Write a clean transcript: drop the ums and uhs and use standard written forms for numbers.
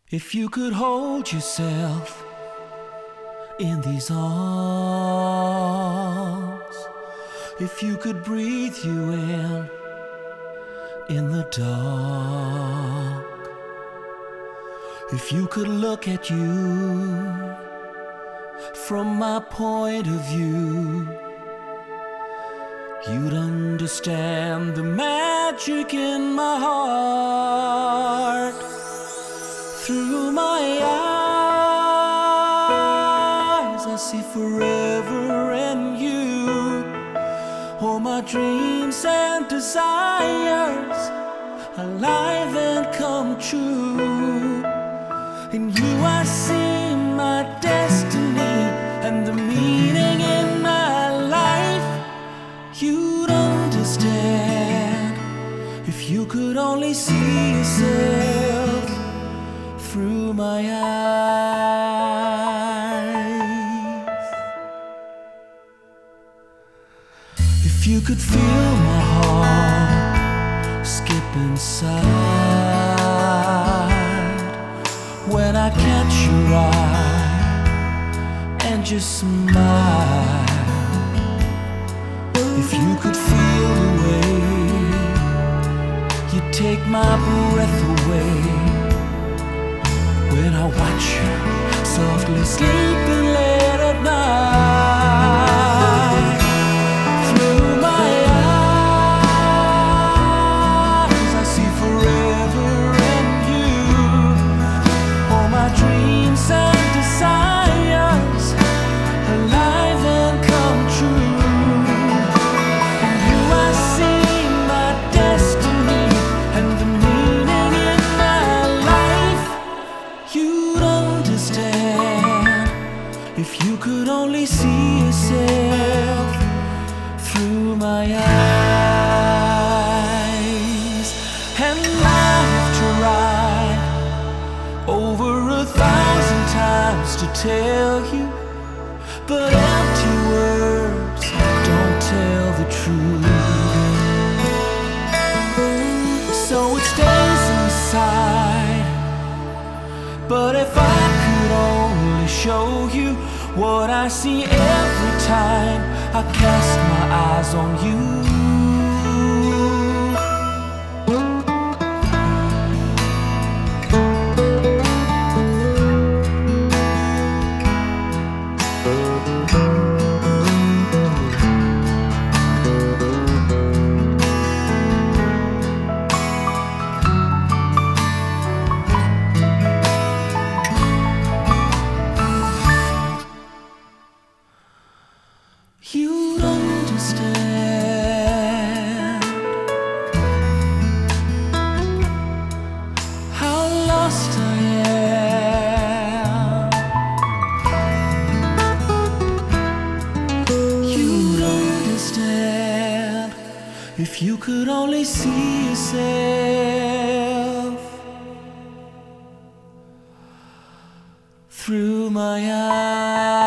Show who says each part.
Speaker 1: If you could hold yourself in these arms, if you could breathe you in the dark, if you could look at you from my point of view, you'd understand the magic in my heart. Through my eyes I see forever and you, all my dreams and desires alive and come true. In you I see my destiny and the meaning in my life. You'd understand if you could only see yourself through my eyes. If you could feel my heart skip inside when I catch your eye and just smile. If you could feel the way you take my breath away when I watch you softly sleeping late at night. Through my eyes I see forever and you, all my dreams and desires alive and come true. In you I see my destiny and the meaning in my life. You'd understand if you could only see yourself through my eyes. And I've tried over 1,000 times to tell you, but empty words don't tell the truth. So it stays inside. But if I could only show you what I see every time I cast my eyes on you. You'd understand how lost I am. You'd understand if you could only see yourself through my eyes.